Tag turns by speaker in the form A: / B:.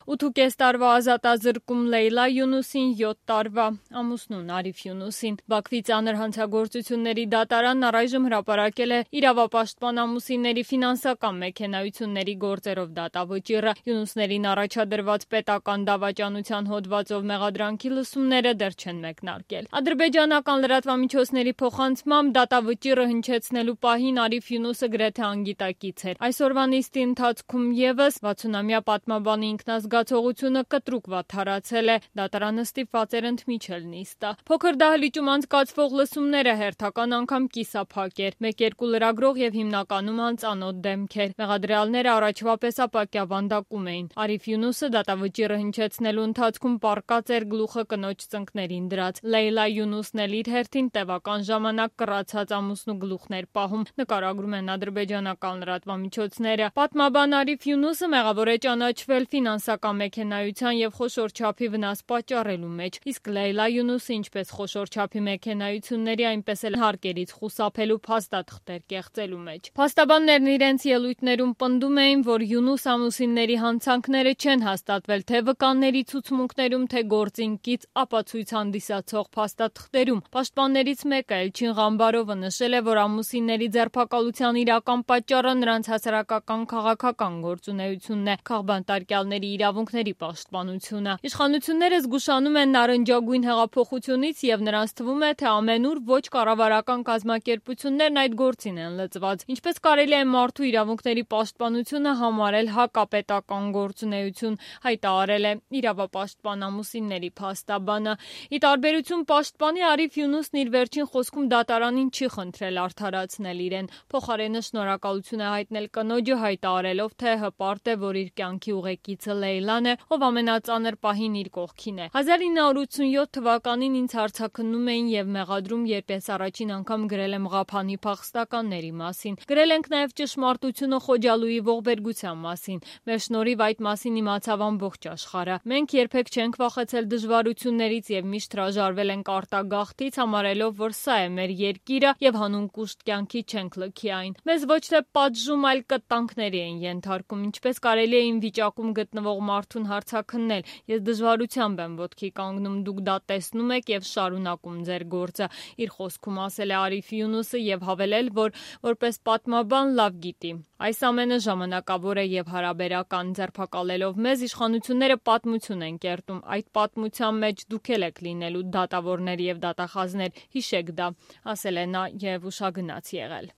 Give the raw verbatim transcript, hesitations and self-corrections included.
A: ութ տարվա ազատազրկում Լեյլա Յունուսին, յոթ տարվա ամուսնուն Արիֆ Յունուսին։ Բաքվի ծանր հանցագործությունների դատարանն առայժմ հրապարակել է իրավապաշտպան ամուսինների ֆինանսական մեքենայությունների գործերով դատավճիռը։ Յունուսներին առաջադրված պետական դավաճանության հոդվածով մեղադրանքի լսումները դեռ չեն մեկնարկել։ Ադրբեջանական լրատվամիջոցների փոխանցմամբ դատավճիռը հնչեցնելու պահին Արիֆ Յունուսը գրեթե անգիտակից էր։ Այսօրվա նիստի ընթացքում ևս վաթսունամյա պատմաբանի ինքնազգացողությունը կտրուկ վատթարացել է, դատարանը ստիպված էր ընդմիջել նիստը։ Փոքր դահլիճում անցկացվող լսումները հերթական անգամ կիսափակ էր, մեկ-երկու լրագրող եւ հիմնականում անծանոթ դեմքեր։ Մեղադրյալները առաջվա պես ապակյավանդակում էին։ Արիֆ Յունուսը դատավճիռը հնչեցնելու ընթացքում պառկած էր գլուխը կնոջ ծնկներին դրած։ Լեյլա Յունուսն էլ իր հերթին տևական ժամանակ կռացած ամուսնու գլուխն էր պահում, նկարագրում են ադրբեջանական լրատվամիջոցները։ Պատմաբան Արիֆ Յունուսը մեղավոր է ճանաչվել ֆինանսական մեքենայության եւ խոշոր չափի վնաս պատճառելու մեջ, իսկ Լեյլա Յունուսը ինչպես խոշոր չափի մեքենայությունների, այնպես էլ հարկերից խուսափելու փաստաթղթեր կեղծելու մեջ։ Փաստաբաններն իրենց ելույթներում պնդում էին, որ Յունուս ամուսինների հանցանքները չեն հաստատվել թե վկանների ցուցմունքներում, թե գործին կից ապացույց հանդիսացող փաստաթղթերում։ Պաշտպաններից մեկը Էլչին Ղամբարովը նշել է, որ ամուսինների ձերբակալության իրական պատճառը նրանց հասարակական քաղաքական գործունեությունն է, քաղբանտարկյալների իրավունքների պաշտպանությունը։ Իշխանությունները զգուշանում են նարնջագույն հեղափոխությունից եւ նրանց թվում է, թե ամենուր ոչ կառավարական կազմակերպություններն այդ գործին են լծված։ Ինչպես կարելի է մարդու իրավունքների պաշտպանությունը համարել հակապետական գործունեություն, հայտարարել է իրավապաշտպան ամուսինների փաստաբանը։ Ի տարբերություն պաշտպանի, Արիֆ Յունուսն իր վերջին խոսքում դատարանին չի խնդրել արդարացնել իրեն, փոխարենը շնորհակալություն է հայտնել կնոջը, հայտարարելով, թե հպարտ է, որ իր կյանքի ուղեկիցը Լեյլան է, ով ամենածանր պահին իր կողքին է։ հազար ինը հարյուր ութսունյոթ թվականին ինձ հարցաքննում էին եւ մեղադրում, երբ ես առաջին անգամ գրել եմ Ղափանի փախստականների մասին։ Գրել ենք նաեւ ճշմարտությունը Խոջալույի ողբերգության մասին։ Մեր շնորհիվ այդ մասին իմացավ ամբողջ աշխարհը։ Մենք երբեք չենք վախեցել դժվարություններից եւ միշտ հրաժարվել ենք արտագաղթից, համարելով, որ սա է մեր երկիրը եւ հանուն կուշտ կյանքի չենք լքի այն։ Մեզ ոչ թե պատժում, այլ կտանքների են ենթարկում, ինչպես կարելի է իմ վիճակում գտնվող մարդուն հարցաքննել։ Ես դժվարությամբ եմ ոտքի կանգնում, դուք դա տեսնում եք եւ շարունակում ձեր գործը, իր խոսքում ասել է Արիֆ Յունուսը եւ հավելել, որ որպես պատմաբան լավ գիտի։ Այս ամենը ժամանակավոր է եւ հարաբերական, ձերբակալելով մեզ իշխանությունները պատմություն են կերտում, այդ պատմության մեջ դուք էլ եք լինելու դատավորներ եւ դատախազներ, հիշեք դա, ասել է նա եւ ուշագնաց եղել։